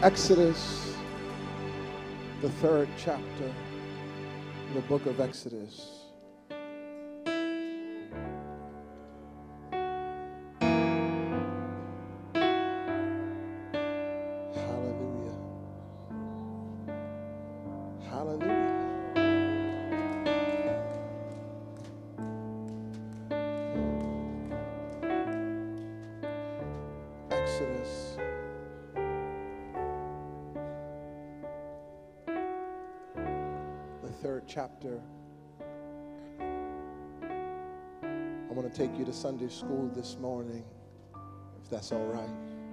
Exodus, the 3rd chapter, the book of Exodus. Hallelujah. Hallelujah. Exodus, the 3rd chapter. I want to take you to Sunday school this morning, if that's all right.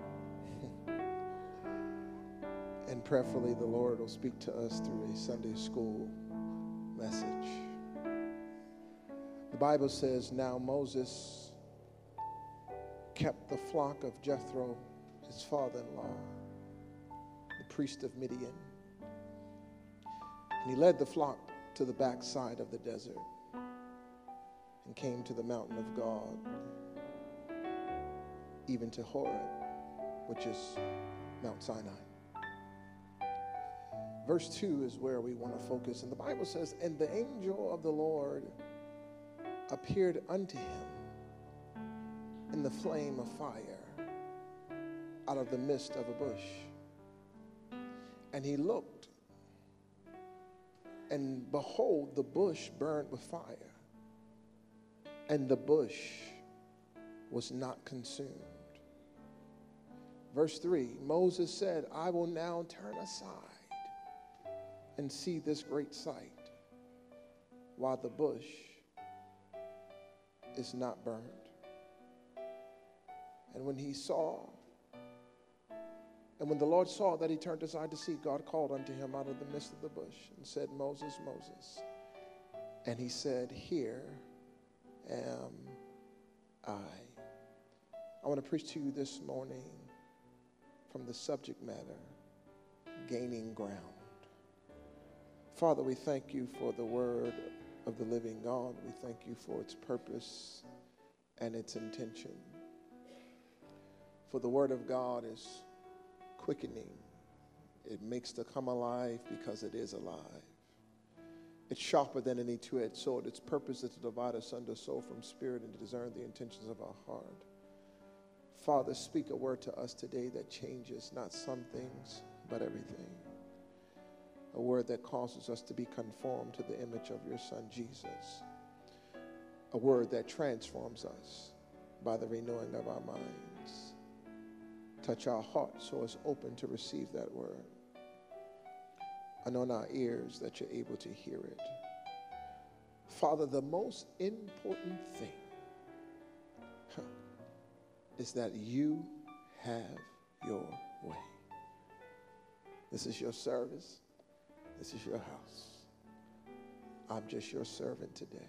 And prayerfully, the Lord will speak to us through a Sunday school message. The Bible says, now Moses kept the flock of Jethro, his father-in-law, the priest of Midian. And he led the flock to the backside of the desert and came to the mountain of God, even to Horeb, which is Mount Sinai. Verse 2 is where we want to focus. And the Bible says, and the angel of the Lord appeared unto him in the flame of fire out of the midst of a bush. And he looked, and behold, the bush burned with fire, and the bush was not consumed. Verse 3, Moses said, I will now turn aside and see this great sight, while the bush is not burned. And when the Lord saw that he turned aside to see, God called unto him out of the midst of the bush and said, Moses, Moses. And he said, here am I. I want to preach to you this morning from the subject matter, gaining ground. Father, we thank you for the word of the living God. We thank you for its purpose and its intention. For the word of God is quickening. It makes to come alive because it is alive. It's sharper than any two-edged sword. Its purpose is to divide asunder soul from spirit and to discern the intentions of our heart. Father, speak a word to us today that changes not some things, but everything. A word that causes us to be conformed to the image of your Son, Jesus. A word that transforms us by the renewing of our minds. Touch our hearts so it's open to receive that word. Anoint our ears that you're able to hear it. Father, the most important thing is that you have your way. This is your service. This is your house. I'm just your servant today.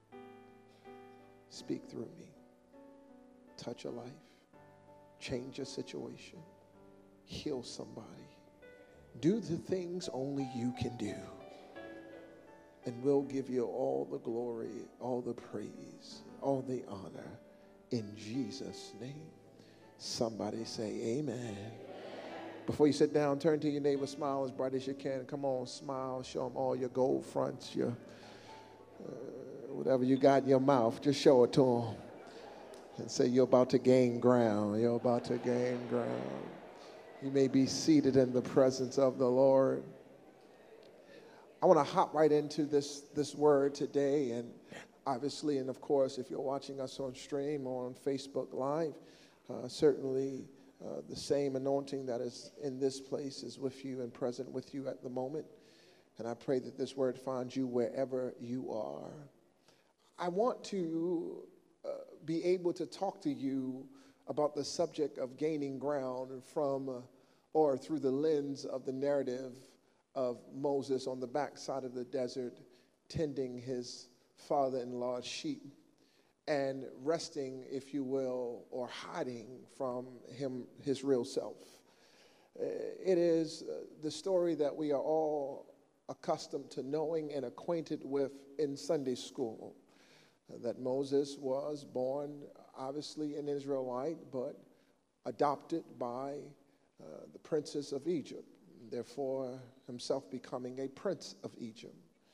Speak through me. Touch a life. Change your situation. Heal somebody. Do the things only you can do. And we'll give you all the glory, all the praise, all the honor in Jesus' name. Somebody say amen. Before you sit down, turn to your neighbor, smile as bright as you can. Come on, smile. Show them all your gold fronts, your whatever you got in your mouth. Just show it to them. And say, you're about to gain ground. You're about to gain ground. You may be seated in the presence of the Lord. I want to hop right into this word today. And obviously, and of course, if you're watching us on stream or on Facebook Live, certainly the same anointing that is in this place is with you and present with you at the moment. And I pray that this word finds you wherever you are. I want to be able to talk to you about the subject of gaining ground from or through the lens of the narrative of Moses on the backside of the desert, tending his father-in-law's sheep and resting, if you will, or hiding from him, his real self. It is the story that we are all accustomed to knowing and acquainted with in Sunday school, that Moses was born, obviously, an Israelite, but adopted by the princes of Egypt, therefore himself becoming a prince of Egypt.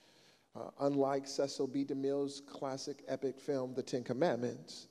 Unlike Cecil B. DeMille's classic epic film, The Ten Commandments,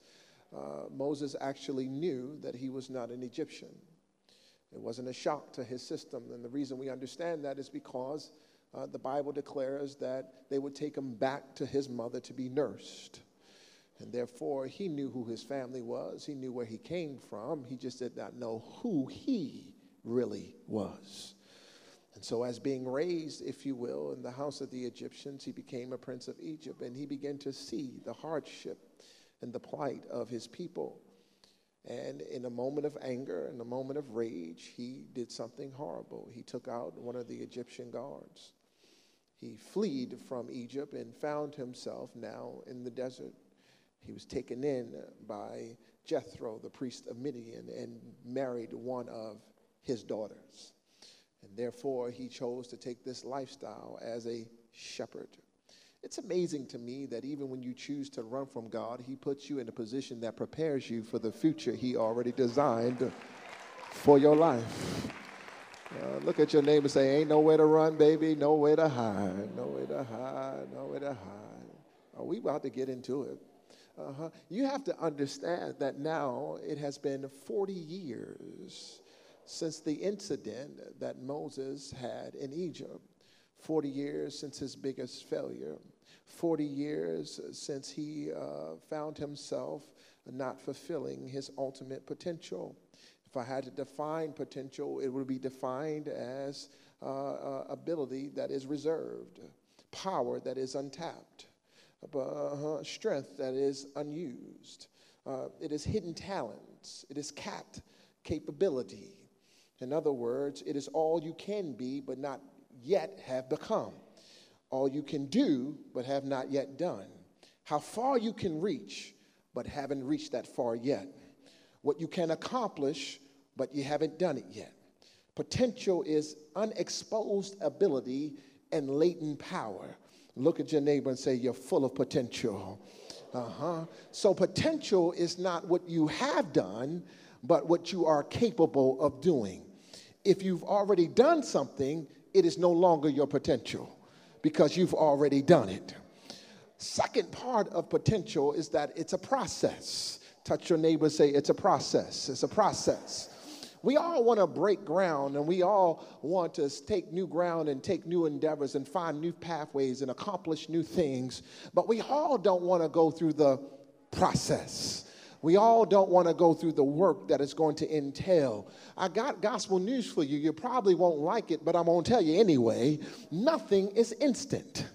Moses actually knew that he was not an Egyptian. It wasn't a shock to his system, and the reason we understand that is because the Bible declares that they would take him back to his mother to be nursed. And therefore, he knew who his family was. He knew where he came from. He just did not know who he really was. And so as being raised, if you will, in the house of the Egyptians, he became a prince of Egypt, and he began to see the hardship and the plight of his people. And in a moment of anger, in a moment of rage, he did something horrible. He took out one of the Egyptian guards. He fled from Egypt and found himself now in the desert. He was taken in by Jethro, the priest of Midian, and married one of his daughters. And therefore, he chose to take this lifestyle as a shepherd. It's amazing to me that even when you choose to run from God, he puts you in a position that prepares you for the future he already designed for your life. Look at your neighbor and say, ain't nowhere to run, baby, nowhere to hide, nowhere to hide, nowhere to hide. Are we about to get into it? You have to understand that now it has been 40 years since the incident that Moses had in Egypt. 40 years since his biggest failure. 40 years since he found himself not fulfilling his ultimate potential. If I had to define potential, it would be defined as ability that is reserved, power that is untapped, strength that is unused. It is hidden talents. It is capped capability. In other words, it is all you can be but not yet have become. All you can do but have not yet done. How far you can reach but haven't reached that far yet. What you can accomplish but you haven't done it yet. Potential is unexposed ability and latent power. Look at your neighbor and say, you're full of potential. So potential is not what you have done, but what you are capable of doing. If you've already done something, it is no longer your potential because you've already done it. Second part of potential is that it's a process. Touch your neighbor, say it's a process. It's a process. We all want to break ground, and we all want to take new ground and take new endeavors and find new pathways and accomplish new things, but we all don't want to go through the process. We all don't want to go through the work that it's going to entail. I got gospel news for you. You probably won't like it, but I'm going to tell you anyway. Nothing is instant.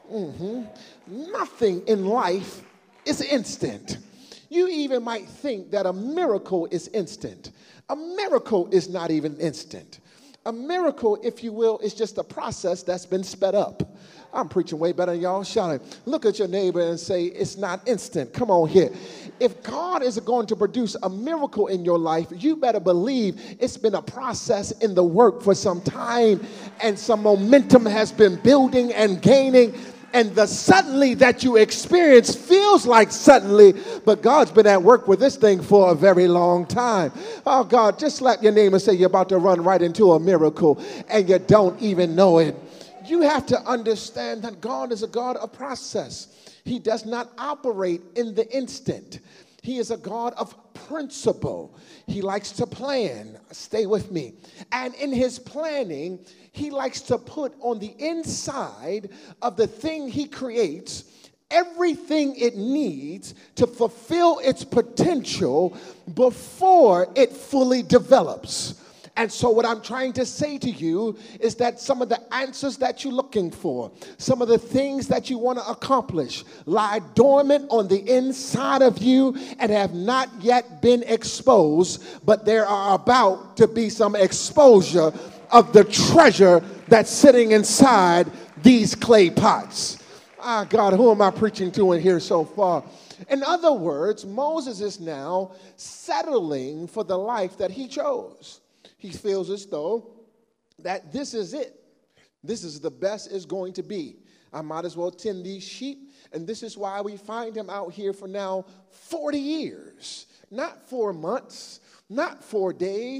Nothing in life is instant. You even might think that a miracle is instant. A miracle is not even instant. A miracle, if you will, is just a process that's been sped up. I'm preaching way better than y'all. Shout it. Look at your neighbor and say, it's not instant. Come on here. If God is going to produce a miracle in your life, you better believe it's been a process in the work for some time, and some momentum has been building and gaining. And the suddenly that you experience feels like suddenly, but God's been at work with this thing for a very long time. Oh, God, just slap your neighbor and say you're about to run right into a miracle and you don't even know it. You have to understand that God is a God of process. He does not operate in the instant. He is a God of principle. He likes to plan. Stay with me. And in his planning, he likes to put on the inside of the thing he creates everything it needs to fulfill its potential before it fully develops. And so what I'm trying to say to you is that some of the answers that you're looking for, some of the things that you want to accomplish lie dormant on the inside of you and have not yet been exposed, but there are about to be some exposure of the treasure that's sitting inside these clay pots. Ah, God, who am I preaching to in here so far? In other words, Moses is now settling for the life that he chose. He feels as though that this is it. This is the best it's going to be. I might as well tend these sheep. And this is why we find him out here for now 40 years. Not 4 months, not 4 days,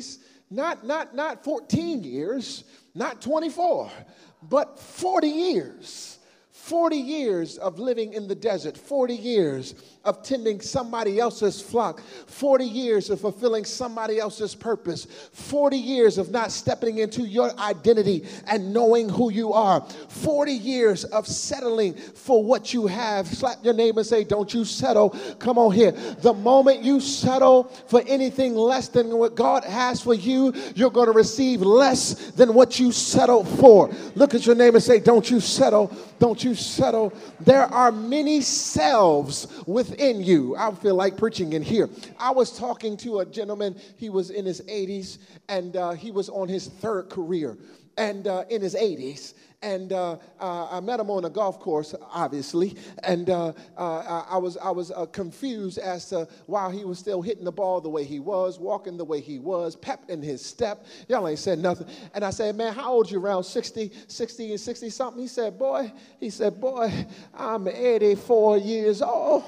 Not 14 years, not 24, but 40 years. 40 years of living in the desert, 40 years of tending somebody else's flock, 40 years of fulfilling somebody else's purpose, 40 years of not stepping into your identity and knowing who you are, 40 years of settling for what you have. Slap your neighbor and say, don't you settle. Come on here. The moment you settle for anything less than what God has for you, you're going to receive less than what you settled for. Look at your neighbor and say, don't you settle. Don't you settle. There are many selves within you. I feel like preaching in here. I was talking to a gentleman. He was in his 80s, and he was on his third career, and in his 80s. And I met him on a golf course, obviously, and I was confused as to why he was still hitting the ball the way he was, walking the way he was, pep in his step. Y'all ain't said nothing. And I said, man, how old you? Around 60 and 60 something? He said, boy, I'm 84 years old.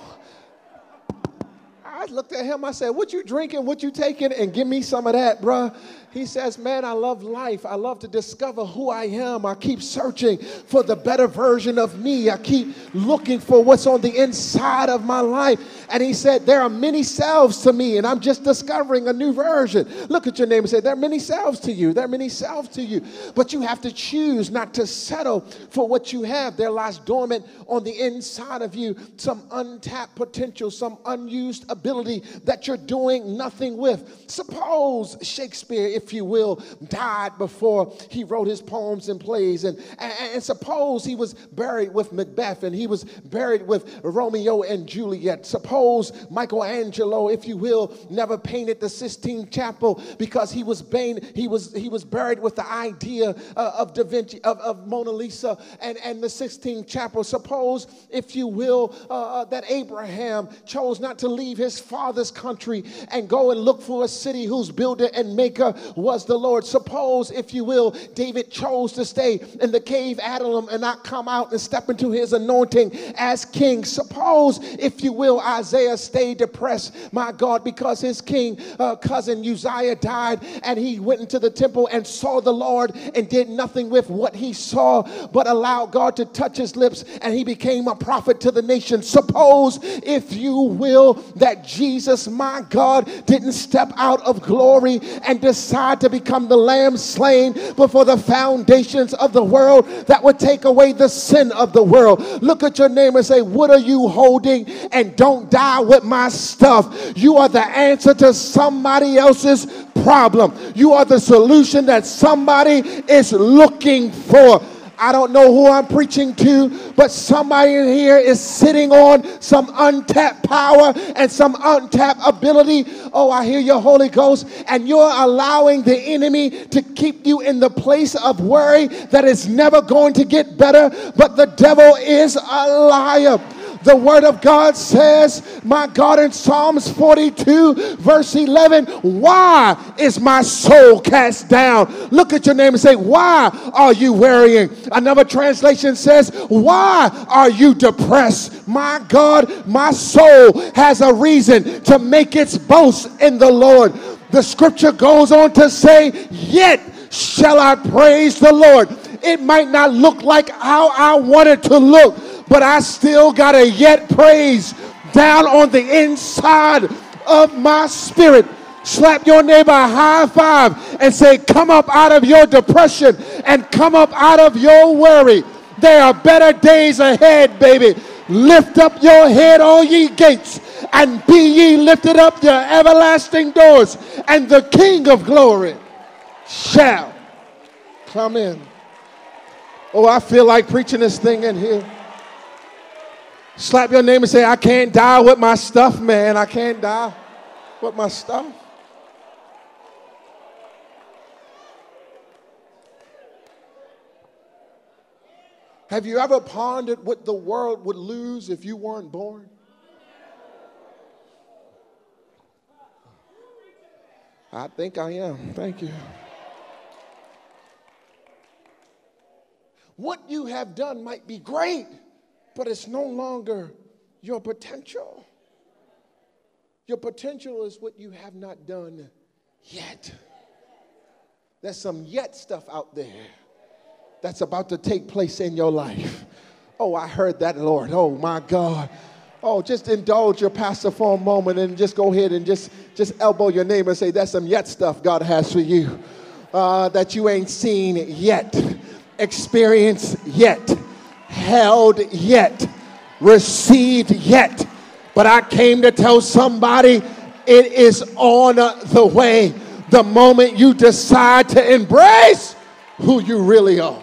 I looked at him, I said, what you drinking, what you taking, and give me some of that, bruh. He says, man, I love life. I love to discover who I am. I keep searching for the better version of me. I keep looking for what's on the inside of my life. And he said, there are many selves to me, and I'm just discovering a new version. Look at your neighbor and say, there are many selves to you. There are many selves to you. But you have to choose not to settle for what you have. There lies dormant on the inside of you some untapped potential, some unused ability that you're doing nothing with. Suppose Shakespeare, if you will, died before he wrote his poems and plays. And suppose he was buried with Macbeth, and he was buried with Romeo and Juliet. Suppose Michelangelo, if you will, never painted the Sistine Chapel because he was buried with the idea of Da Vinci, of Mona Lisa and the Sistine Chapel. Suppose, if you will, that Abraham chose not to leave his father's country and go and look for a city whose builder and maker was the Lord. Suppose, if you will, David chose to stay in the cave Adullam and not come out and step into his anointing as king. Suppose, if you will, Isaiah stayed depressed, my God, because his king cousin Uzziah died, and he went into the temple and saw the Lord and did nothing with what he saw, but allowed God to touch his lips, and he became a prophet to the nation. Suppose, if you will, that Jesus, my God, didn't step out of glory and decide to become the lamb slain before the foundations of the world that would take away the sin of the world. Look at your neighbor and say, what are you holding? And don't die with my stuff. You are the answer to somebody else's problem. You are the solution that somebody is looking for. I don't know who I'm preaching to, but somebody in here is sitting on some untapped power and some untapped ability. Oh, I hear your Holy Ghost. And you're allowing the enemy to keep you in the place of worry that is never going to get better. But the devil is a liar. The word of God says, my God, in Psalms 42, verse 11, why is my soul cast down? Look at your name and say, why are you worrying? Another translation says, why are you depressed? My God, my soul has a reason to make its boast in the Lord. The scripture goes on to say, yet shall I praise the Lord. It might not look like how I want it to look, but I still got to yet praise down on the inside of my spirit. Slap your neighbor a high five and say, come up out of your depression and come up out of your worry. There are better days ahead, baby. Lift up your head, all ye gates, and be ye lifted up, your everlasting doors, and the King of glory shall come in. Oh, I feel like preaching this thing in here. Slap your name and say, I can't die with my stuff, man. I can't die with my stuff. Have you ever pondered what the world would lose if you weren't born? I think I am. Thank you. What you have done might be great, but it's no longer your potential. Your potential is what you have not done yet. There's some yet stuff out there that's about to take place in your life. Oh, I heard that, Lord. Oh, my God. Oh, just indulge your pastor for a moment and just go ahead and just elbow your neighbor and say, that's some yet stuff God has for you that you ain't seen yet, experienced yet, held yet, received yet. But I came to tell somebody it is on the way the moment you decide to embrace who you really are.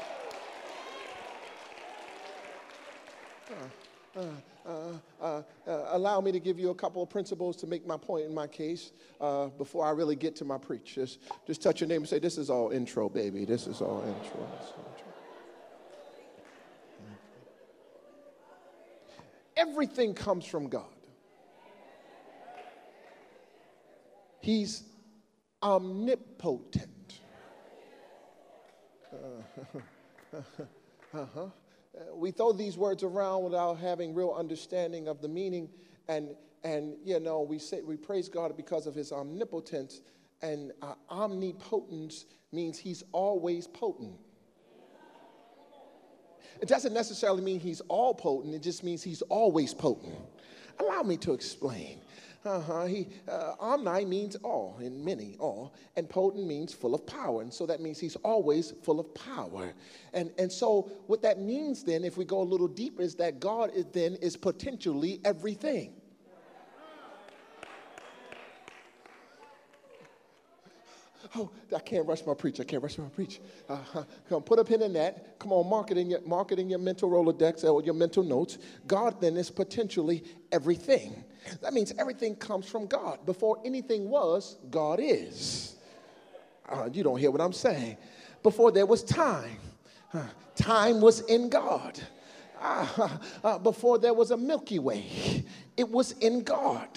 Allow me to give you a couple of principles to make my point in my case before I really get to my preach. Just touch your name and say, this is all intro, baby. This is all intro. Everything comes from God. He's omnipotent. We throw these words around without having real understanding of the meaning, and you know, we praise God because of his omnipotence, and omnipotence means he's always potent. It doesn't necessarily mean he's all potent, it just means he's always potent. Allow me to explain. Omni means all, and many, all, and potent means full of power, and so that means he's always full of power. And so what that means then, if we go a little deeper, is that God is potentially everything. Oh, I can't rush my preach. Come on, put a pin in that. Come on, mark it in your mental Rolodex or your mental notes. God then is potentially everything. That means everything comes from God. Before anything was, God is. You don't hear what I'm saying. Before there was time, time was in God. Before there was a Milky Way, it was in God.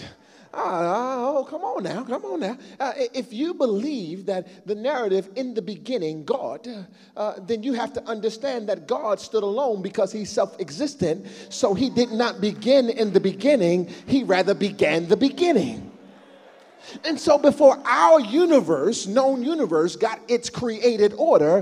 Come on now. If you believe that the narrative in the beginning, God, then you have to understand that God stood alone because he's self-existent. So he did not begin in the beginning. He rather began the beginning. And so before our universe, known universe, got its created order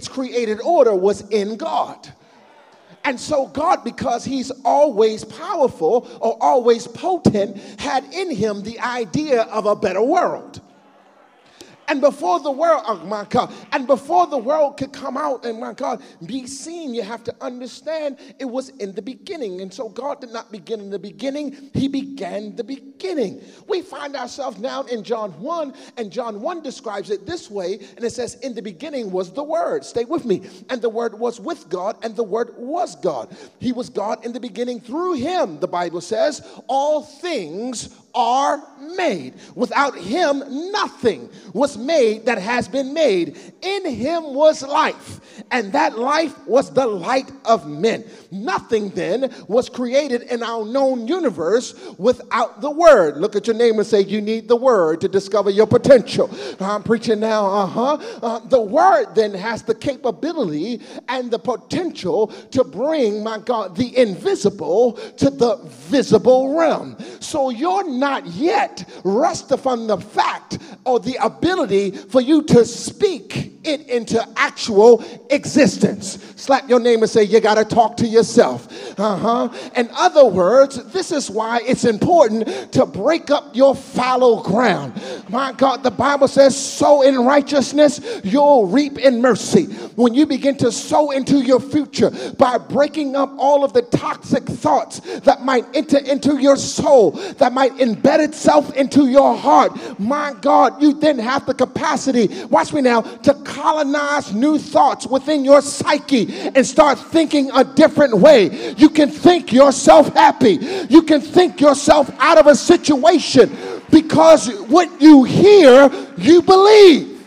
was in God. And so God, because he's always powerful or always potent, had in him the idea of a better world. And before the world, oh my God, and before the world could come out and my God, be seen, you have to understand it was in the beginning. And so God did not begin in the beginning, he began the beginning. We find ourselves now in John 1, and John 1 describes it this way, and it says, in the beginning was the Word. Stay with me. And the Word was with God, and the Word was God. He was God in the beginning. Through him, the Bible says, all things are made. Without him, nothing was made that has been made. In him was life, and that life was the light of men. Nothing then was created in our known universe without the Word. Look at your neighbor and say, you need the Word to discover your potential. I'm preaching now. The Word then has the capability and the potential to bring, my God, the invisible to the visible realm. So you're not yet rest upon the fact or the ability for you to speak it into actual existence. Slap your name and say, you got to talk to yourself. In other words, this is why it's important to break up your fallow ground. My God, the Bible says, sow in righteousness, you'll reap in mercy. When you begin to sow into your future by breaking up all of the toxic thoughts that might enter into your soul, that might embed itself into your heart, my God, you then have the capacity, watch me now, to colonize new thoughts within your psyche and start thinking a different way. You can think yourself happy. You can think yourself out of a situation because what you hear, you believe.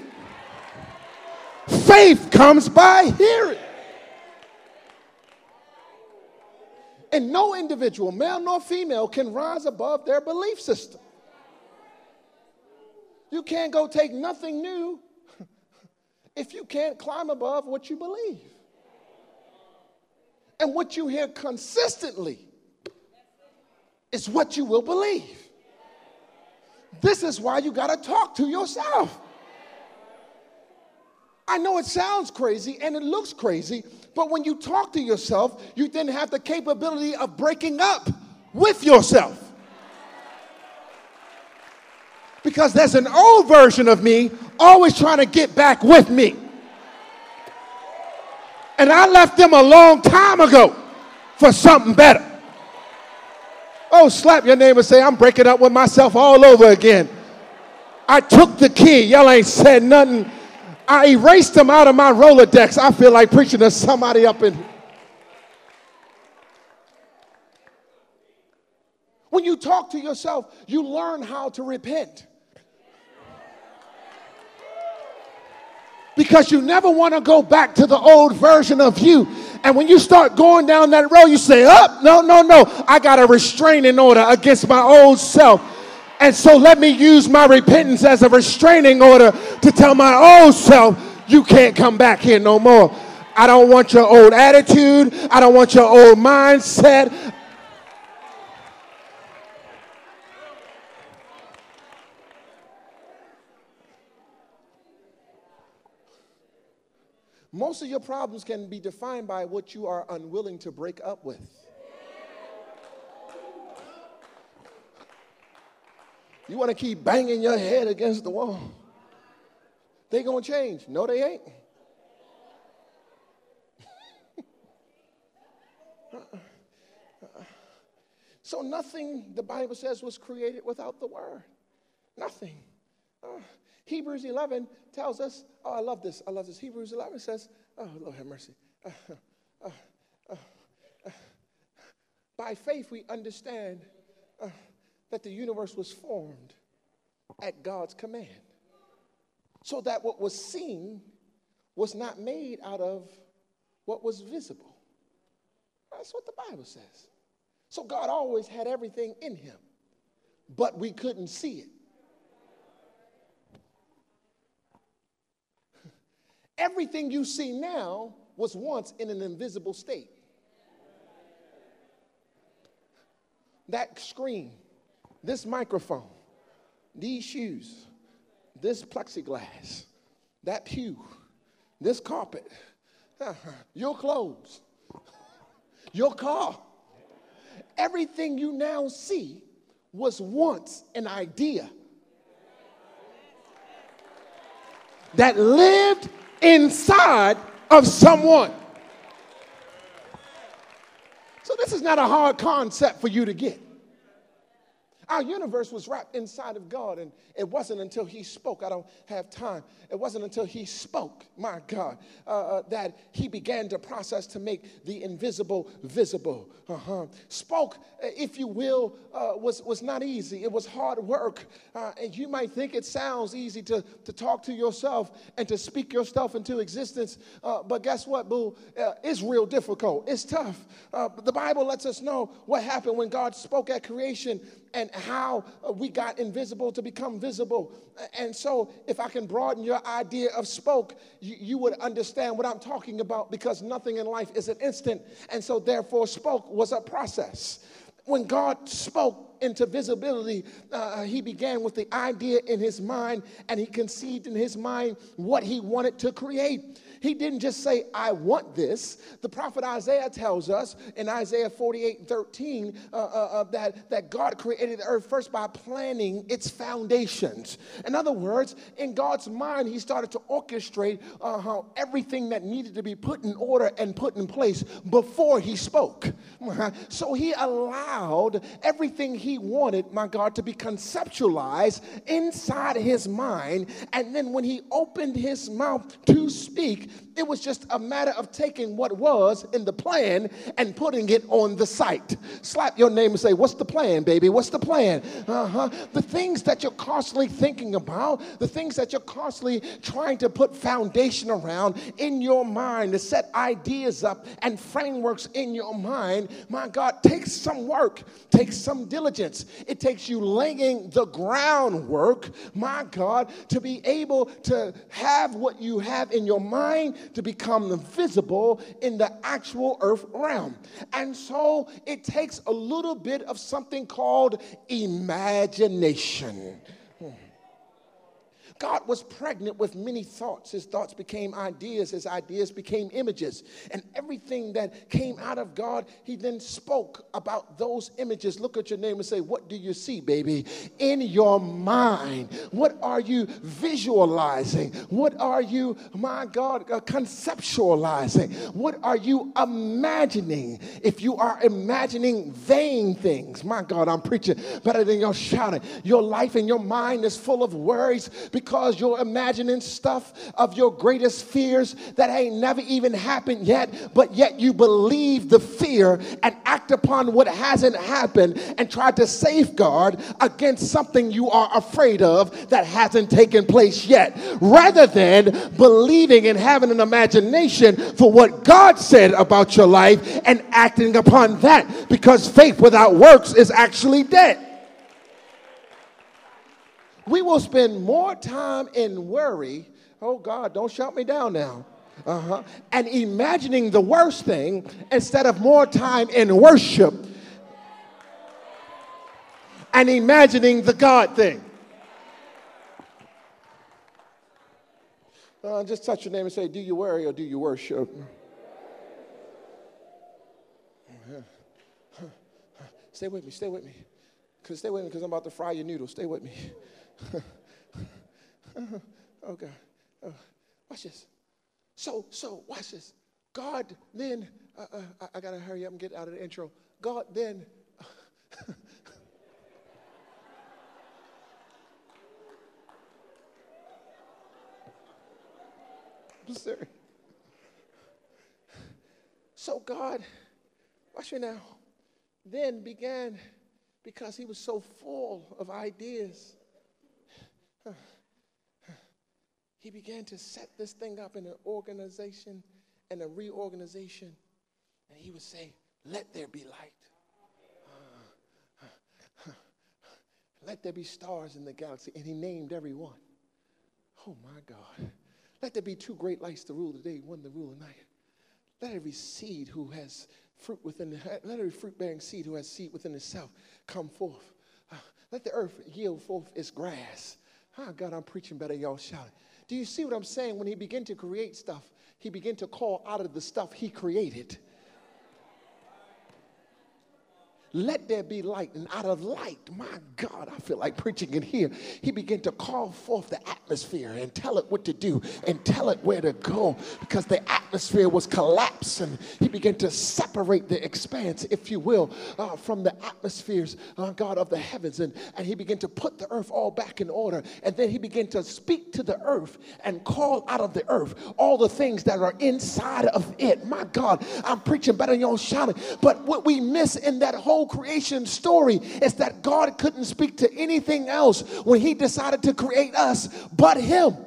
Faith comes by hearing. And no individual, male nor female, can rise above their belief system. You can't go take nothing new if you can't climb above what you believe. And what you hear consistently is what you will believe. This is why you got to talk to yourself. I know it sounds crazy and it looks crazy, but when you talk to yourself, you then have the capability of breaking up with yourself. Because there's an old version of me always trying to get back with me. And I left them a long time ago for something better. Oh, slap your neighbor and say, I'm breaking up with myself all over again. I took the key. Y'all ain't said nothing. I erased them out of my Rolodex. I feel like preaching to somebody up in. When you talk to yourself, you learn how to repent. Because you never want to go back to the old version of you. And when you start going down that road, you say, no. I got a restraining order against my old self. And so let me use my repentance as a restraining order to tell my old self, you can't come back here no more. I don't want your old attitude. I don't want your old mindset. Most of your problems can be defined by what you are unwilling to break up with. You want to keep banging your head against the wall. They gonna change. No, they ain't. So nothing, the Bible says, was created without the word. Nothing. Hebrews 11 tells us, oh, I love this. Hebrews 11 says, oh, Lord have mercy. By faith we understand that the universe was formed at God's command. So that what was seen was not made out of what was visible. That's what the Bible says. So God always had everything in him, but we couldn't see it. Everything you see now was once in an invisible state. That screen, this microphone, these shoes, this plexiglass, that pew, this carpet, your clothes, your car. Everything you now see was once an idea that lived inside of someone. So this is not a hard concept for you to get. Our universe was wrapped inside of God, and it wasn't until he spoke, I don't have time, it wasn't until he spoke, my God, that he began to process to make the invisible visible. Spoke, if you will, was not easy. It was hard work. And you might think it sounds easy to talk to yourself and to speak yourself into existence. But guess what, boo? It's real difficult. It's tough. The Bible lets us know what happened when God spoke at creation and how we got invisible to become visible. And so if I can broaden your idea of spoke, you would understand what I'm talking about, because nothing in life is an instant. And so therefore spoke was a process. When God spoke into visibility, he began with the idea in his mind, and he conceived in his mind what he wanted to create. He didn't just say, I want this. The prophet Isaiah tells us in Isaiah 48:13 that God created the earth first by planning its foundations. In other words, in God's mind, he started to orchestrate everything that needed to be put in order and put in place before he spoke. So he allowed everything he wanted, my God, to be conceptualized inside his mind. And then when he opened his mouth to speak, it was just a matter of taking what was in the plan and putting it on the site. Slap your name and say, what's the plan, baby? What's the plan? The things that you're constantly thinking about, the things that you're constantly trying to put foundation around in your mind, to set ideas up and frameworks in your mind, my God, takes some work, takes some diligence. It takes you laying the groundwork, my God, to be able to have what you have in your mind to become visible in the actual earth realm. And so it takes a little bit of something called imagination. God was pregnant with many thoughts. His thoughts became ideas. His ideas became images. And everything that came out of God, he then spoke about those images. Look at your neighbor and say, what do you see, baby? In your mind. What are you visualizing? What are you, my God, conceptualizing? What are you imagining? If you are imagining vain things, my God, I'm preaching better than you're shouting. Your life and your mind is full of worries because you're imagining stuff of your greatest fears that ain't never even happened yet, but yet you believe the fear and act upon what hasn't happened and try to safeguard against something you are afraid of that hasn't taken place yet, rather than believing and having an imagination for what God said about your life and acting upon that, because faith without works is actually dead. We will spend more time in worry. Oh God, don't shut me down now. And imagining the worst thing instead of more time in worship and imagining the God thing. Just touch your name and say, do you worry or do you worship? Stay with me, stay with me. Stay with me because I'm about to fry your noodles. Stay with me. Oh God. Watch this. So watch this. God then, I got to hurry up and get out of the intro. God then, I'm serious. So God, watch me now, then began, because he was so full of ideas, he began to set this thing up in an organization and a reorganization. And he would say, let there be light. Let there be stars in the galaxy. And he named every one. Oh, my God. Let there be two great lights to rule the day, one to rule the night. Let every seed who has fruit within let every fruit-bearing seed who has seed within itself come forth. Let the earth yield forth its grass. Oh, God, I'm preaching better, y'all shouting. Do you see what I'm saying? When he began to create stuff, he began to call out of the stuff he created. Let there be light, and out of light, my God, I feel like preaching in here. He began to call forth the atmosphere and tell it what to do and tell it where to go, because the atmosphere was collapsing. He began to separate the expanse, if you will, from the atmospheres, God, of the heavens, and he began to put the earth all back in order, and then he began to speak to the earth and call out of the earth all the things that are inside of it. My God, I'm preaching better than y'all shouting. But what we miss in that whole creation story is that God couldn't speak to anything else when he decided to create us but him.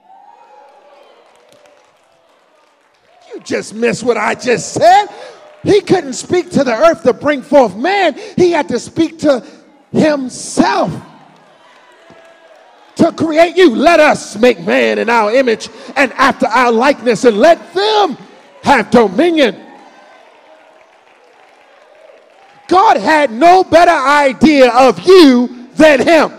You just missed what I just said. He couldn't speak to the earth to bring forth man. He had to speak to himself to create you. Let us make man in our image and after our likeness, and let them have dominion. God had no better idea of you than him.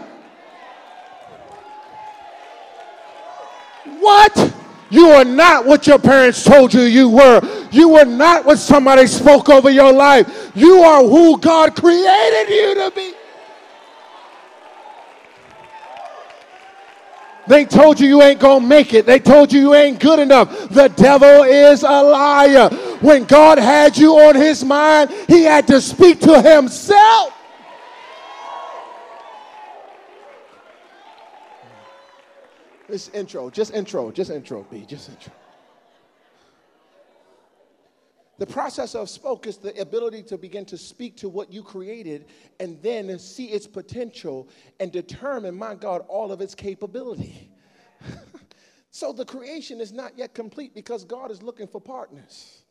What? You are not what your parents told you you were. You were not what somebody spoke over your life. You are who God created you to be. They told you ain't gonna make it. They told you ain't good enough. The devil is a liar. When God had you on his mind, he had to speak to himself. This intro, just intro, B, just intro. The process of spoke is the ability to begin to speak to what you created and then see its potential and determine, my God, all of its capability. So the creation is not yet complete because God is looking for partners.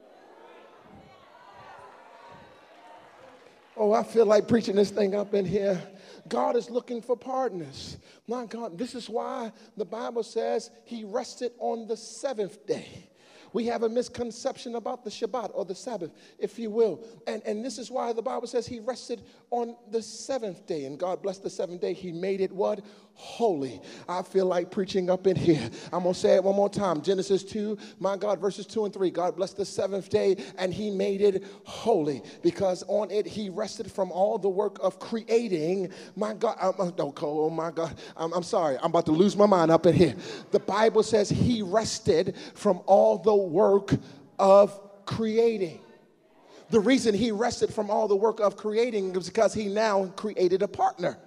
Oh, I feel like preaching this thing up in here. God is looking for partners. My God, this is why the Bible says he rested on the seventh day. We have a misconception about the Shabbat or the Sabbath, if you will. And this is why the Bible says he rested on the seventh day. And God blessed the seventh day. He made it what? Holy. I feel like preaching up in here. I'm going to say it one more time. Genesis 2, my God, verses 2 and 3. God blessed the seventh day and he made it holy because on it he rested from all the work of creating. My God, oh my God, I'm sorry. I'm about to lose my mind up in here. The Bible says he rested from all the work of creating. The reason he rested from all the work of creating is because he now created a partner.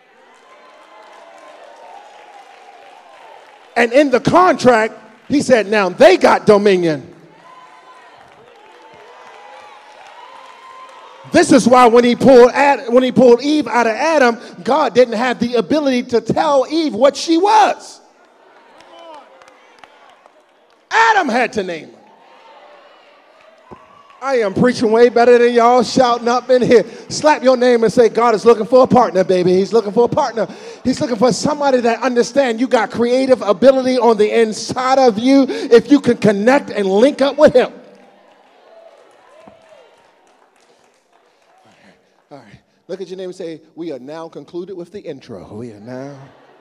And in the contract, he said, now they got dominion. This is why when he pulled Eve out of Adam, God didn't have the ability to tell Eve what she was. Adam had to name her. I am preaching way better than y'all shouting up in here. Slap your name and say, God is looking for a partner, baby. He's looking for a partner. He's looking for somebody that understands you got creative ability on the inside of you if you can connect and link up with him. All right. Look at your name and say, we are now concluded with the intro. We are now.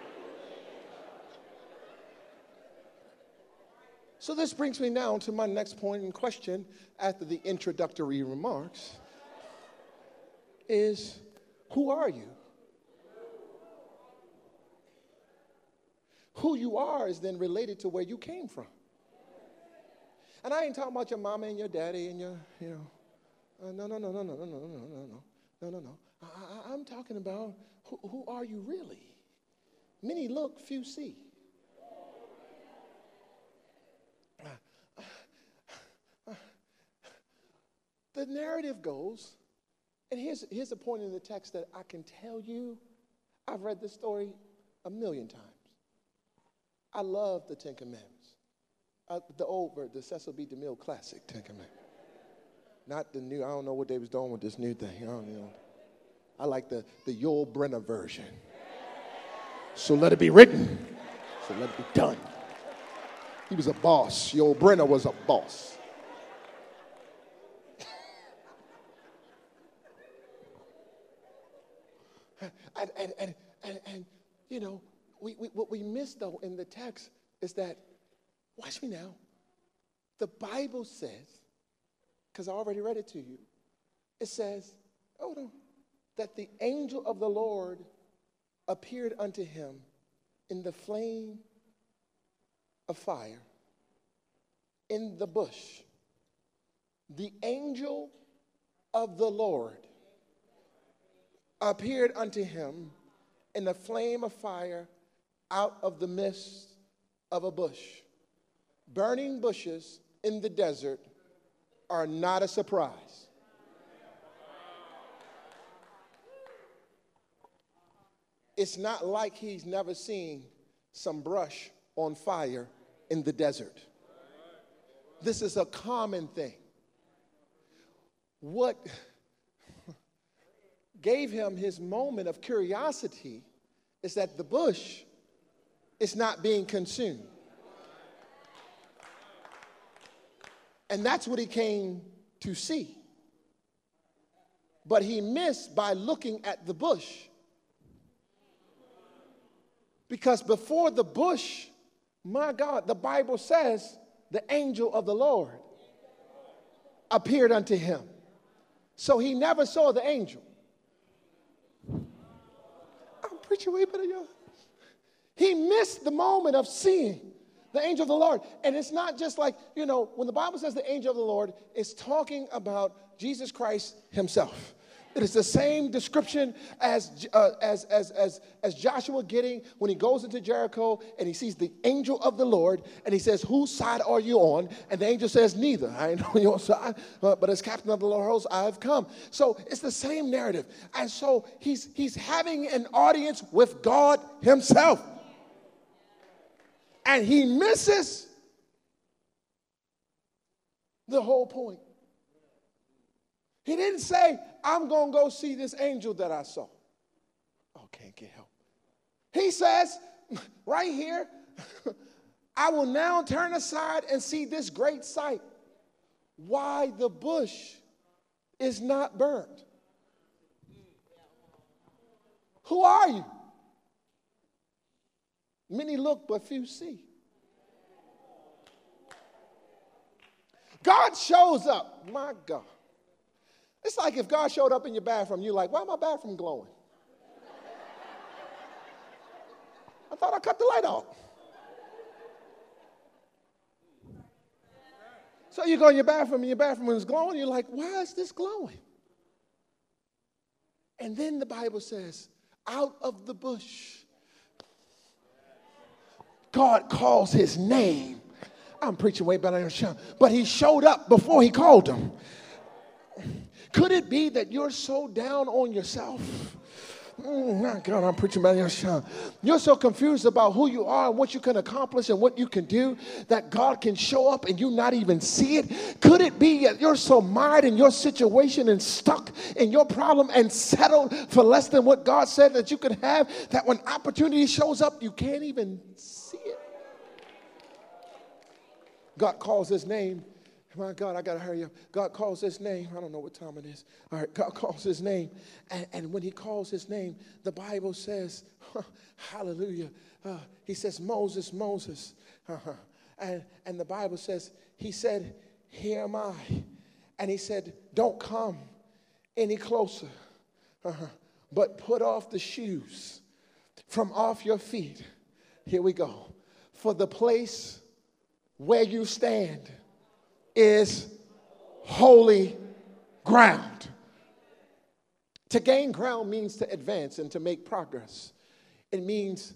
So this brings me now to my next point in question after the introductory remarks is, who are you? Who you are is then related to where you came from. And I ain't talking about your mama and your daddy and your, no. I'm talking about who are you really? Many look, few see. The narrative goes, and here's a point in the text that I can tell you, I've read this story 1,000,000 times. I love the Ten Commandments. The old version, the Cecil B. DeMille classic Ten Commandments. Not the new, I don't know what they was doing with this new thing. I don't know. I like the Yul Brynner version. So let it be written. So let it be done. He was a boss. Yul Brynner was a boss. And you know, what we miss, though, in the text is that, watch me now, the Bible says, because I already read it to you, it says, hold on, that the angel of the Lord appeared unto him in the flame of fire in the bush. The angel of the Lord appeared unto him in a flame of fire out of the midst of a bush. Burning bushes in the desert are not a surprise. It's not like he's never seen some brush on fire in the desert. This is a common thing. What gave him his moment of curiosity is that the bush is not being consumed. And that's what he came to see. But he missed by looking at the bush. Because before the bush, my God, the Bible says the angel of the Lord appeared unto him. So he never saw the angel. I'm preaching way better, y'all. He missed the moment of seeing the angel of the Lord. And it's not just like, you know, when the Bible says the angel of the Lord, it's talking about Jesus Christ himself. It is the same description as Joshua getting when he goes into Jericho and he sees the angel of the Lord and he says, whose side are you on? And the angel says, neither. I ain't on your side, but as captain of the Lord's host, I have come. So it's the same narrative. And so he's having an audience with God himself. And he misses the whole point. He didn't say, I'm going to go see this angel that I saw. Oh, can't get help. He says, right here, I will now turn aside and see this great sight, why the bush is not burnt. Who are you? Many look, but few see. God shows up. My God. It's like if God showed up in your bathroom, you're like, why my bathroom glowing? I thought I cut the light off. So you go in your bathroom and your bathroom is glowing. You're like, why is this glowing? And then the Bible says, out of the bush, God calls his name. I'm preaching way better than Sean, but he showed up before he called him. Could it be that you're so down on yourself? My God, I'm preaching better than Sean. You're so confused about who you are and what you can accomplish and what you can do that God can show up and you not even see it. Could it be that you're so mired in your situation and stuck in your problem and settled for less than what God said that you could have, that when opportunity shows up, you can't even see it? God calls his name. My God, I got to hurry up. God calls his name. I don't know what time it is. All right, God calls his name. And when he calls his name, the Bible says, hallelujah. He says, Moses, Moses. And the Bible says, he said, here am I. And he said, don't come any closer, but put off the shoes from off your feet. Here we go. For the place where you stand is holy ground. To gain ground means to advance and to make progress. It means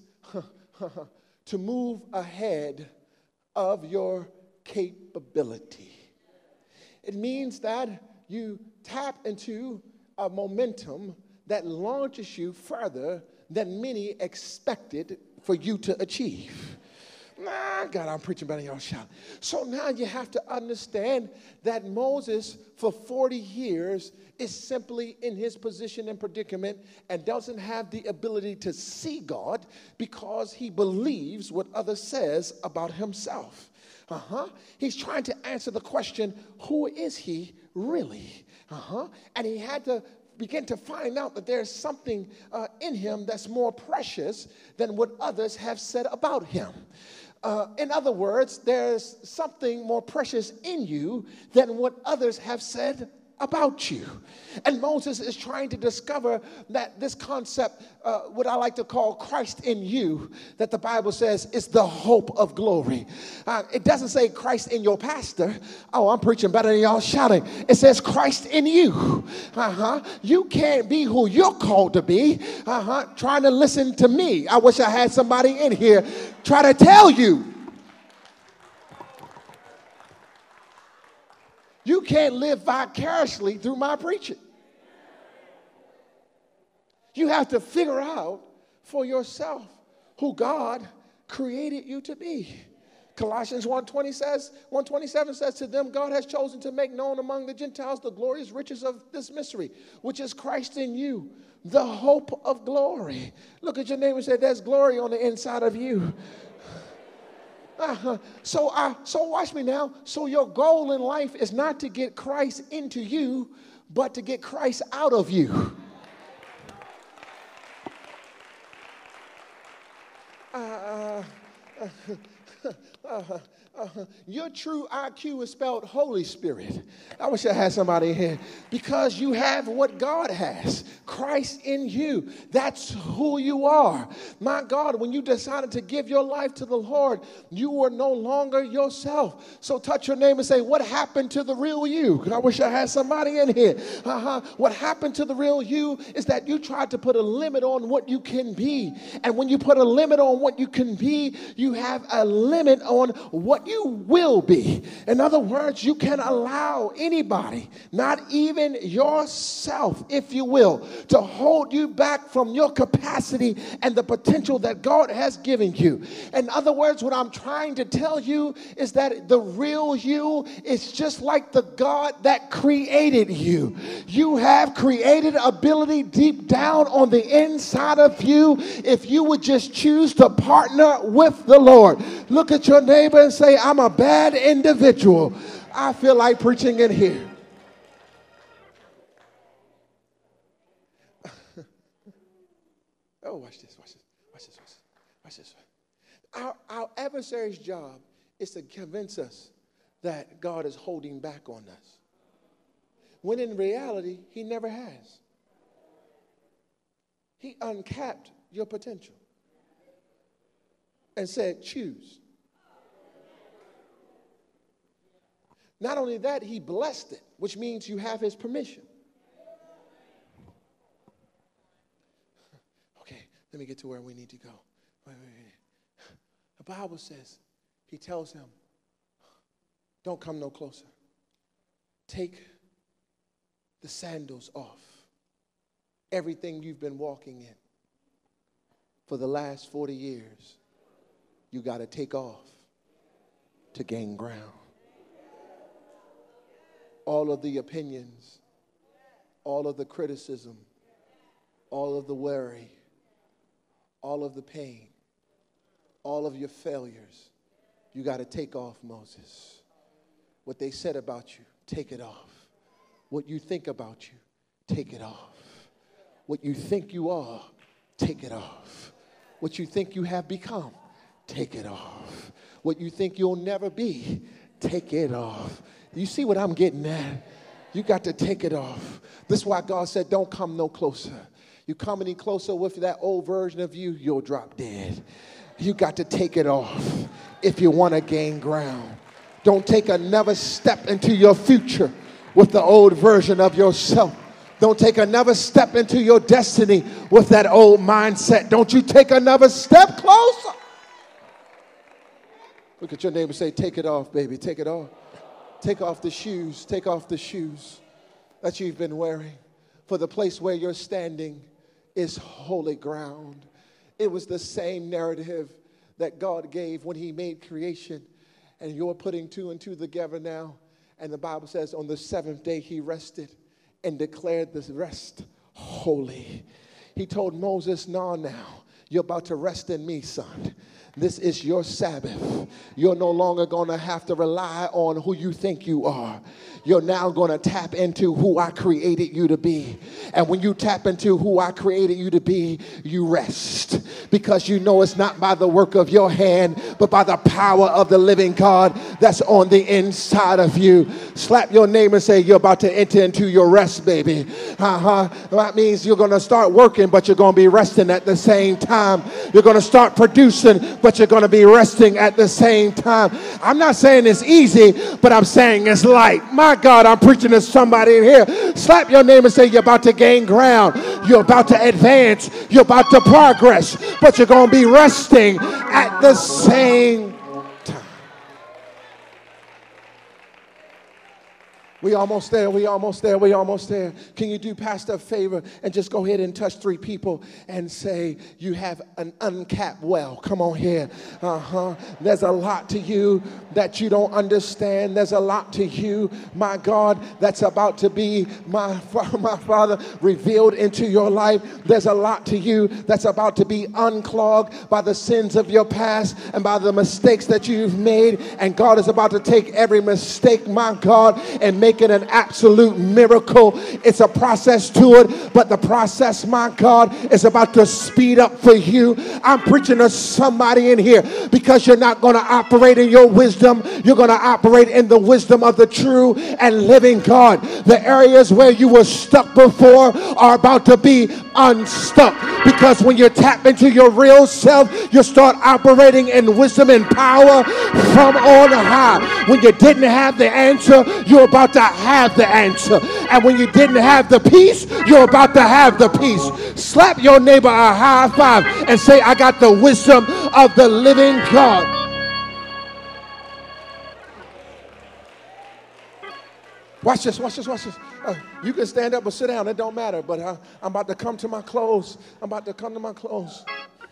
to move ahead of your capability. It means that you tap into a momentum that launches you further than many expected for you to achieve. God, I'm preaching better than y'all shout. So now you have to understand that Moses, for 40 years, is simply in his position and predicament and doesn't have the ability to see God because he believes what others says about himself. He's trying to answer the question, who is he really? And he had to begin to find out that there's something in him that's more precious than what others have said about him. In other words, there's something more precious in you than what others have said about you. And Moses is trying to discover that this concept, what I like to call Christ in you, that the Bible says is the hope of glory. It doesn't say Christ in your pastor. Oh, I'm preaching better than y'all shouting. It says Christ in you. You can't be who you're called to be trying to listen to me. I wish I had somebody in here try to tell you. You can't live vicariously through my preaching. You have to figure out for yourself who God created you to be. Colossians 1:27 says, to them God has chosen to make known among the Gentiles the glorious riches of this mystery, which is Christ in you, the hope of glory. Look at your neighbor and say, there's glory on the inside of you. So watch me now. So your goal in life is not to get Christ into you, but to get Christ out of you. Your true IQ is spelled Holy Spirit. I wish I had somebody here. Because you have what God has, Christ in you. That's who you are. My God, when you decided to give your life to the Lord, you were no longer yourself. So touch your neighbor and say, what happened to the real you? I wish I had somebody in here. What happened to the real you is that you tried to put a limit on what you can be. And when you put a limit on what you can be, you have a limit on what you will be. In other words, you can allow anybody, not even yourself, if you will, to hold you back from your capacity and the potential that God has given you. In other words, what I'm trying to tell you is that the real you is just like the God that created you. You have created ability deep down on the inside of you if you would just choose to partner with the Lord. Look at your neighbor and say, I'm a bad individual. I feel like preaching in here. Oh, watch this, watch this, watch this, watch this. Our adversary's job is to convince us that God is holding back on us, when in reality, he never has. He uncapped your potential and said, choose. Not only that, he blessed it, which means you have his permission. Okay, let me get to where we need to go. Wait. The Bible says, he tells him, don't come no closer. Take the sandals off. Everything you've been walking in for the last 40 years, you got to take off to gain ground. All of the opinions, all of the criticism, all of the worry, all of the pain, all of your failures, you got to take off, Moses. What they said about you, take it off. What you think about you, take it off. What you think you are, take it off. What you think you have become, take it off. What you think you'll never be, take it off. You see what I'm getting at? You got to take it off. This is why God said, don't come no closer. You come any closer with that old version of you, you'll drop dead. You got to take it off if you want to gain ground. Don't take another step into your future with the old version of yourself. Don't take another step into your destiny with that old mindset. Don't you take another step closer. Look at your neighbor and say, take it off, baby. Take it off. Take off the shoes. Take off the shoes that you've been wearing. For the place where you're standing is holy ground. It was the same narrative that God gave when he made creation. And you're putting two and two together now. And the Bible says on the seventh day he rested and declared this rest holy. He told Moses, no, now, you're about to rest in me, son. This is your Sabbath. You're no longer going to have to rely on who you think you are. You're now going to tap into who I created you to be. And when you tap into who I created you to be, you rest. Because you know it's not by the work of your hand, but by the power of the living God that's on the inside of you. Slap your neighbor and say, you're about to enter into your rest, baby. That means you're going to start working, but you're going to be resting at the same time. You're going to start producing, but you're going to be resting at the same time. I'm not saying it's easy, but I'm saying it's light. My God, I'm preaching to somebody in here. Slap your neighbor and say, you're about to gain ground. You're about to advance. You're about to progress, but you're going to be resting at the same time. We almost there. We almost there. We almost there. Can you do Pastor a favor and just go ahead and touch 3 people and say you have an uncapped well? Come on here. There's a lot to you that you don't understand. There's a lot to you, my God, that's about to be, my Father, revealed into your life. There's a lot to you that's about to be unclogged by the sins of your past and by the mistakes that you've made. And God is about to take every mistake, my God, and make it an absolute miracle. It's a process to it, but the process, my God, is about to speed up for you. I'm preaching to somebody in here because you're not going to operate in your wisdom. You're going to operate in the wisdom of the true and living God. The areas where you were stuck before are about to be unstuck, because when you tap into your real self, you start operating in wisdom and power from on high. When you didn't have the answer, you're about to have the answer. And when you didn't have the peace, you're about to have the peace. Slap your neighbor a high five and say, I got the wisdom of the living God. Watch this, watch this, watch this. You can stand up or sit down, it don't matter, but I'm about to come to my close. I'm about to come to my close.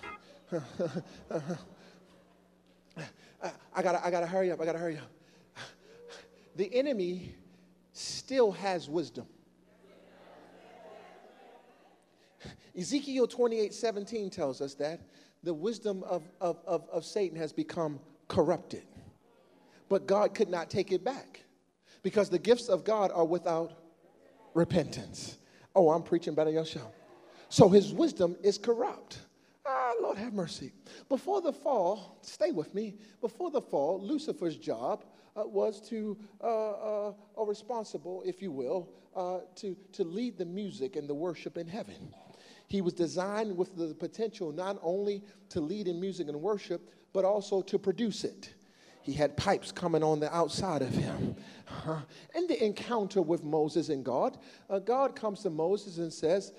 I gotta hurry up, I gotta hurry up. The enemy still has wisdom. Ezekiel 28:17 tells us that the wisdom of Satan has become corrupted. But God could not take it back because the gifts of God are without repentance. Oh, I'm preaching better yourself. So his wisdom is corrupt. Ah, Lord have mercy. Before the fall, stay with me. Before the fall, Lucifer's job was to, or responsible, if you will, to lead the music and the worship in heaven. He was designed with the potential not only to lead in music and worship, but also to produce it. He had pipes coming on the outside of him. In the encounter with Moses and God, God comes to Moses and says,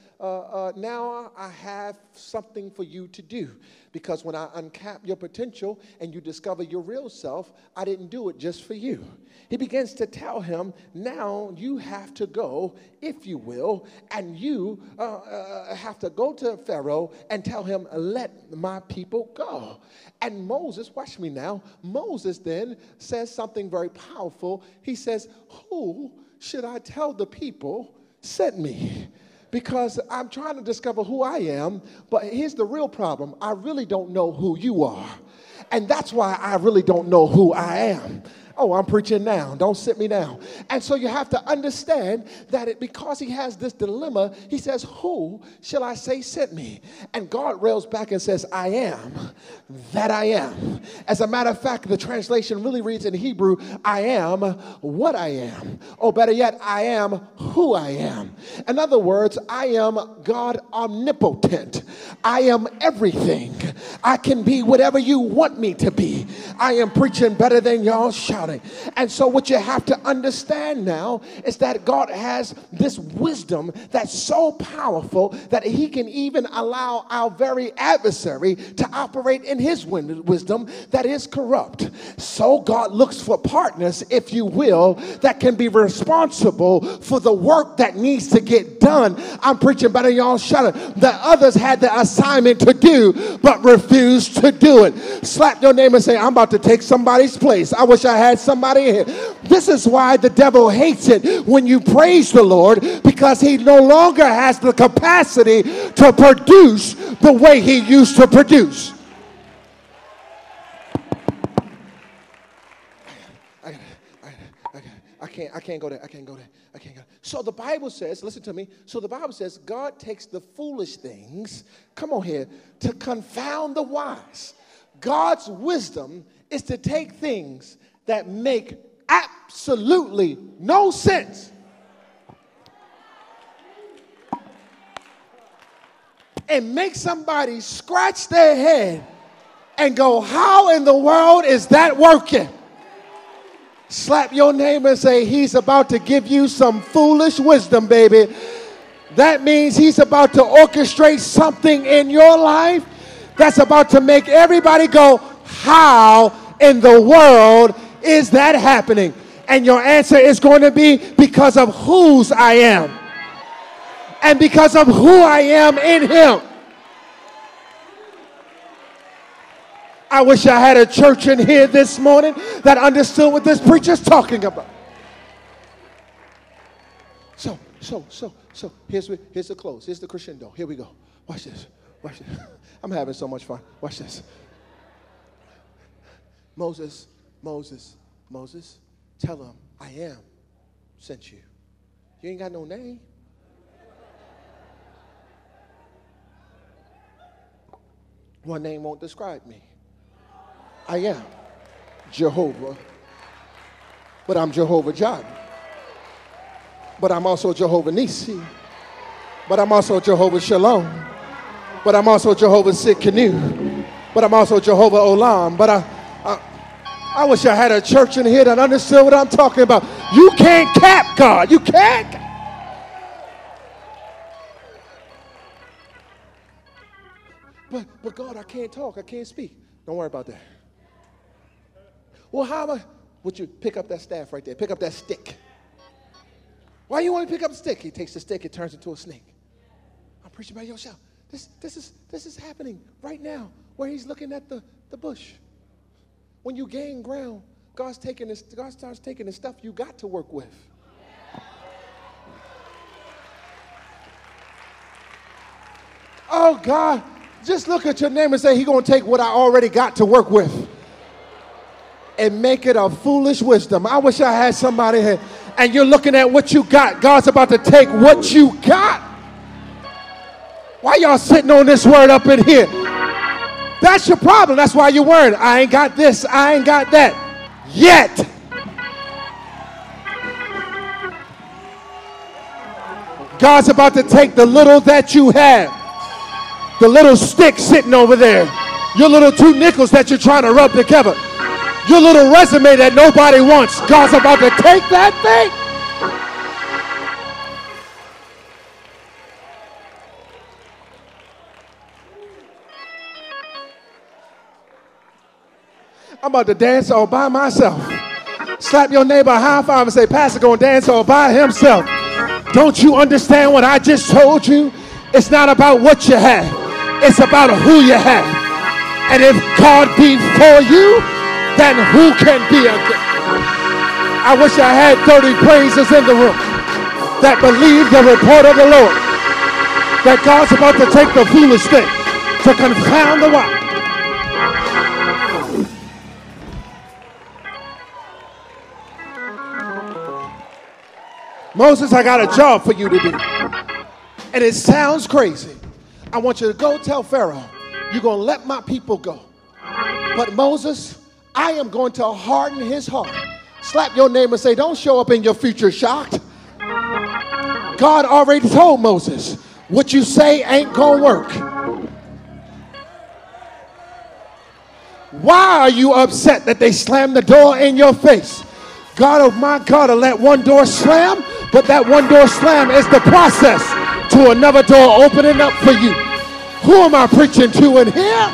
now I have something for you to do. Because when I uncap your potential and you discover your real self, I didn't do it just for you. He begins to tell him, now you have to go, if you will, and you have to go to Pharaoh and tell him, let my people go. And Moses, watch me now, Moses then says something very powerful. He says, who should I tell the people sent me? Because I'm trying to discover who I am, but here's the real problem. I really don't know who you are. And that's why I really don't know who I am. Oh, I'm preaching now. Don't sit me down. And so you have to understand that because he has this dilemma, he says, who shall I say sent me? And God rails back and says, I am that I am. As a matter of fact, the translation really reads in Hebrew, I am what I am. Or better yet, I am who I am. In other words, I am God omnipotent. I am everything. I can be whatever you want me to be. I am preaching better than y'all shouting. And so what you have to understand now is that God has this wisdom that's so powerful that he can even allow our very adversary to operate in his wisdom that is corrupt. So God looks for partners, if you will, that can be responsible for the work that needs to get done. I'm preaching better, y'all shut up. The others had the assignment to do but refused to do it. Slap your neighbor and say, I'm about to take somebody's place. I wish I had somebody here. This is why the devil hates it when you praise the Lord, because he no longer has the capacity to produce the way he used to produce. I can't go there. So the Bible says, listen to me. So the Bible says God takes the foolish things, come on here, to confound the wise. God's wisdom is to take things that make absolutely no sense and make somebody scratch their head and go, how in the world is that working? Slap your neighbor and say, he's about to give you some foolish wisdom, baby. That means he's about to orchestrate something in your life that's about to make everybody go, how in the world is that happening? And your answer is going to be, because of whose I am. And because of who I am in him. I wish I had a church in here this morning that understood what this preacher's talking about. So here's the close. Here's the crescendo. Here we go. Watch this. I'm having so much fun. Watch this. Moses, tell him, I am sent you. You ain't got no name. One name won't describe me. I am Jehovah, but I'm Jehovah Jireh. But I'm also Jehovah Nisi. But I'm also Jehovah Shalom. But I'm also Jehovah Sikkenu. But I'm also Jehovah Olam. But I wish I had a church in here that understood what I'm talking about. You can't cap God. You can't. But God, I can't talk. I can't speak. Don't worry about that. Well, how am I? Would you pick up that staff right there? Pick up that stick. Why you want to pick up the stick? He takes the stick. It turns into a snake. I'm preaching by yourself. This is happening right now where he's looking at the bush. When you gain ground, God starts taking the stuff you got to work with. Oh, God, just look at your neighbor and say, he's going to take what I already got to work with. and make it a foolish wisdom. I wish I had somebody here. And you're looking at what you got. God's about to take what you got. Why y'all sitting on this word up in here? That's your problem. That's why you're worried. I ain't got this. I ain't got that. Yet. God's about to take the little that you have. The little stick sitting over there. Your little 2 nickels that you're trying to rub together. Your little resume that nobody wants. God's about to take that thing. I'm about to dance all by myself. Slap your neighbor a high five and say, Pastor gonna dance all by himself. Don't you understand what I just told you? It's not about what you have. It's about who you have. And if God be for you, then who can be against? I wish I had 30 praisers in the room that believe the report of the Lord, that God's about to take the foolish thing to confound the wise. Moses, I got a job for you to do. And it sounds crazy. I want you to go tell Pharaoh, you're going to let my people go. But Moses, I am going to harden his heart. Slap your neighbor and say, don't show up in your future shocked. God already told Moses, what you say ain't going to work. Why are you upset that they slammed the door in your face? God, oh my God, will let one door slam, but that one door slam is the process to another door opening up for you. Who am I preaching to in here?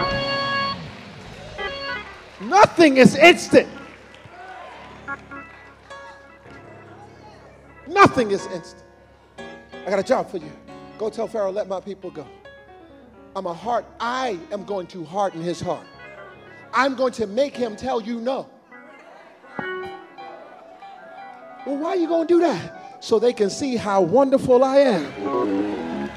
Nothing is instant. Nothing is instant. I got a job for you. Go tell Pharaoh, let my people go. I am going to harden his heart. I'm going to make him tell you no. Well, why are you going to do that? So they can see how wonderful I am.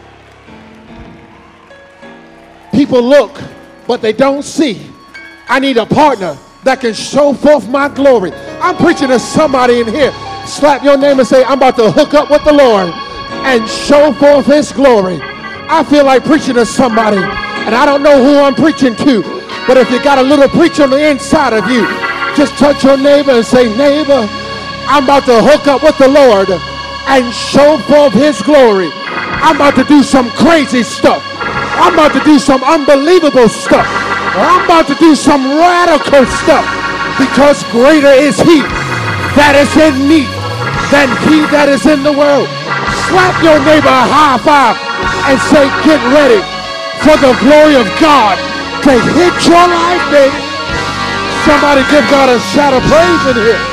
People look, but they don't see. I need a partner that can show forth my glory. I'm preaching to somebody in here. Slap your name and say, I'm about to hook up with the Lord and show forth his glory. I feel like preaching to somebody, and I don't know who I'm preaching to, but if you got a little preacher on the inside of you, just touch your neighbor and say, neighbor, I'm about to hook up with the Lord and show forth his glory. I'm about to do some crazy stuff. I'm about to do some unbelievable stuff. I'm about to do some radical stuff, because greater is he that is in me than he that is in the world. Slap your neighbor a high five and say, get ready for the glory of God to hit your life, baby. Somebody give God a shout of praise in here.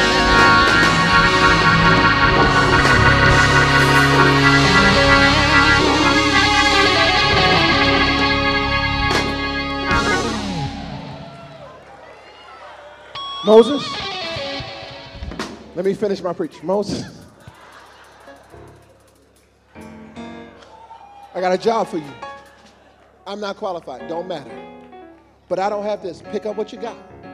Moses, let me finish my preach. Moses, I got a job for you. I'm not qualified, don't matter. But I don't have this. Pick up what you got.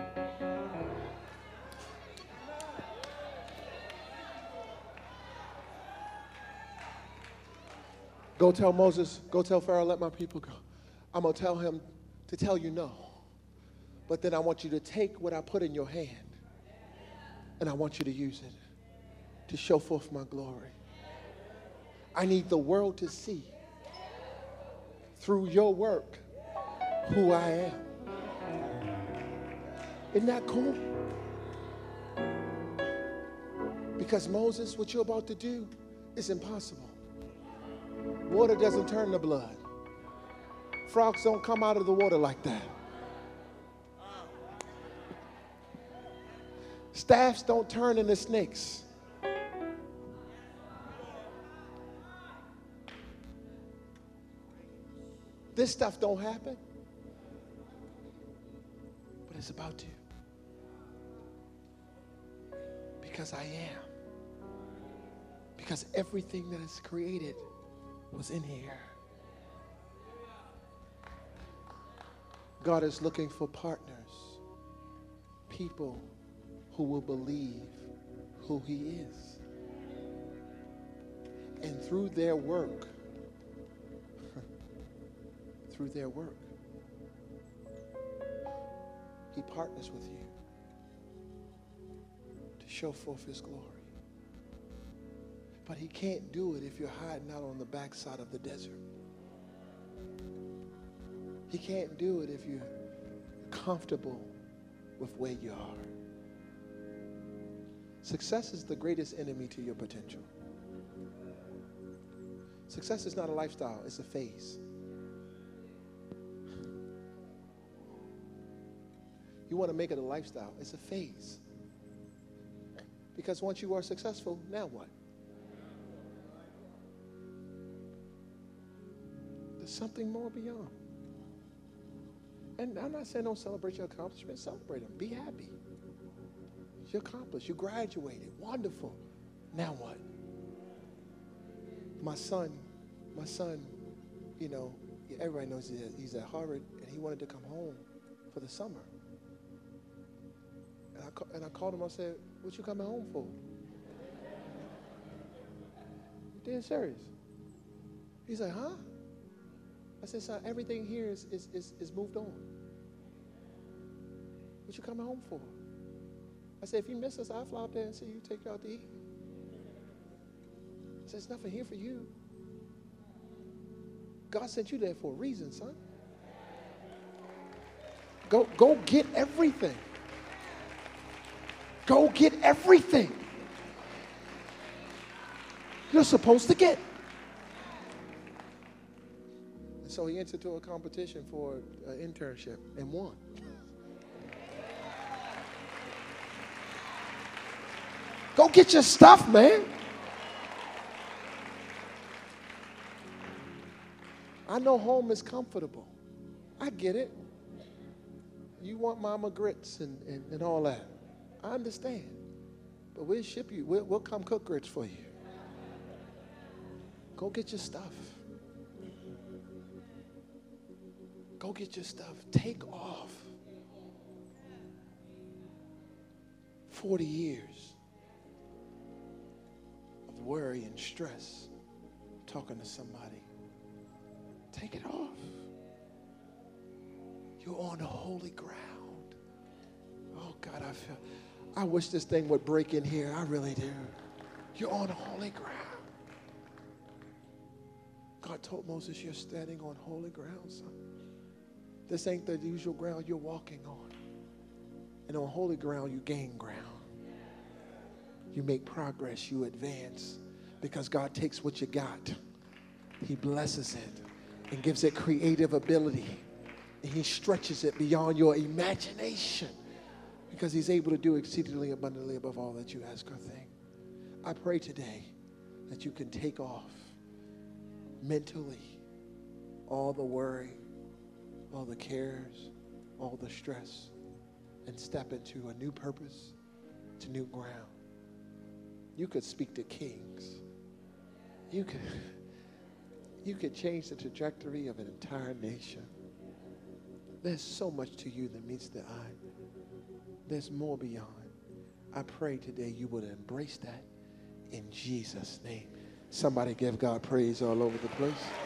Go tell Moses, go tell Pharaoh, let my people go. I'm going to tell him to tell you no. But then I want you to take what I put in your hand, and I want you to use it to show forth my glory. I need the world to see through your work who I am. Isn't that cool? Because Moses, what you're about to do is impossible. Water doesn't turn to blood. Frogs don't come out of the water like that. Staffs don't turn into snakes. This stuff don't happen, but it's about to. Because I am. Because everything that is created was in here. God is looking for partners people who will believe who he is. And through their work, he partners with you to show forth his glory. But he can't do it if you're hiding out on the backside of the desert. He can't do it if you're comfortable with where you are. Success is the greatest enemy to your potential. Success is not a lifestyle, it's a phase. You want to make it a lifestyle, it's a phase. Because once you are successful, now what? There's something more beyond. And I'm not saying don't celebrate your accomplishments, celebrate them. Be happy. You accomplished, you graduated, wonderful. Now what? My son, you know, everybody knows he's at Harvard, and he wanted to come home for the summer. And I called him, I said, what you coming home for? You dead serious? He's like, huh? I said, son, everything here is moved on. What you coming home for? I said, if you miss us, I'll fly out there and see you, take you out to eat. I said, there's nothing here for you. God sent you there for a reason, son. Go get everything. Go get everything you're supposed to get. And so he entered into a competition for an internship and won. Go get your stuff, man. I know home is comfortable. I get it. You want mama grits and all that. I understand. But we'll ship you. We'll come cook grits for you. Go get your stuff. Go get your stuff. Take off. 40 years of worry and stress talking to somebody. Take it off. You're on the holy ground. Oh, God, I wish this thing would break in here. I really do. You're on holy ground. God told Moses, you're standing on holy ground, son. This ain't the usual ground you're walking on. And on holy ground, you gain ground. You make progress. You advance. Because God takes what you got. He blesses it and gives it creative ability. And he stretches it beyond your imagination. Because he's able to do exceedingly abundantly above all that you ask or think. I pray today that you can take off mentally all the worry, all the cares, all the stress, and step into a new purpose, to new ground. You could speak to kings. You could change the trajectory of an entire nation. There's so much to you that meets the eye. There's more beyond. I pray today you would embrace that in Jesus' name. Somebody give God praise all over the place.